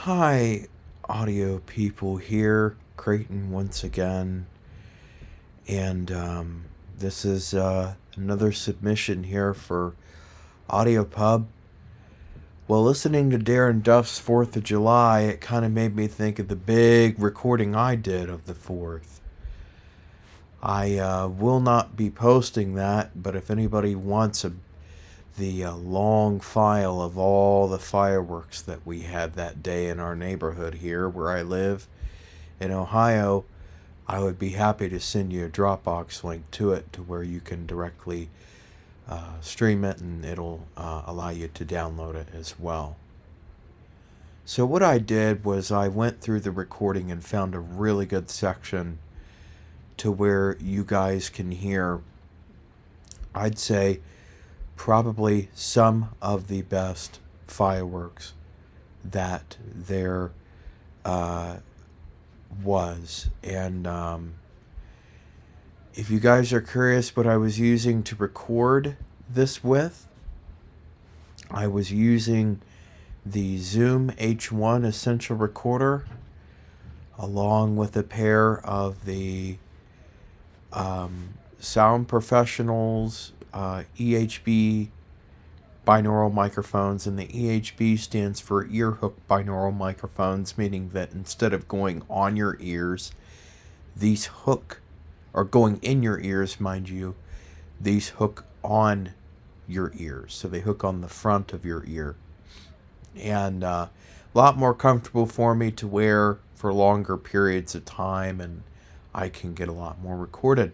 Hi, audio people here. Creighton once again. And this is another submission here for AudioPub. Well, listening to Darren Duff's 4th of July, it kind of made me think of the big recording I did of the 4th. I will not be posting that, but if anybody wants the long file of all the fireworks that we had that day in our neighborhood here where I live in Ohio, I would be happy to send you a Dropbox link to it to where you can directly stream it, and it'll allow you to download it as well. So what I did was I went through the recording and found a really good section to where you guys can hear, I'd say, probably some of the best fireworks that there was. And if you guys are curious what I was using to record this with, I was using the Zoom H1 Essential Recorder along with a pair of the Sound Professionals EHB binaural microphones, and the EHB stands for ear hook binaural microphones, meaning that instead of going on your ears, these hook, or going in your ears, mind you, these hook on your ears. So they hook on the front of your ear. And a lot more comfortable for me to wear for longer periods of time, and I can get a lot more recorded.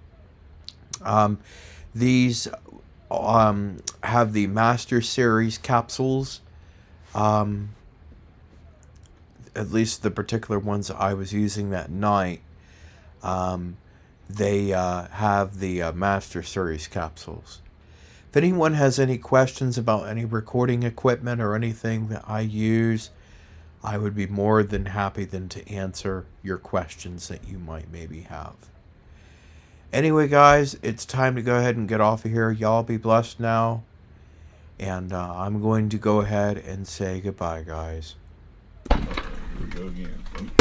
These have the Master Series capsules. At least the particular ones I was using that night. They have the Master Series capsules. If anyone has any questions about any recording equipment or anything that I use, I would be more than happy to answer your questions that you might maybe have. Anyway, guys, it's time to go ahead and get off of here. Y'all be blessed now. And I'm going to go ahead and say goodbye, guys. Here we go again.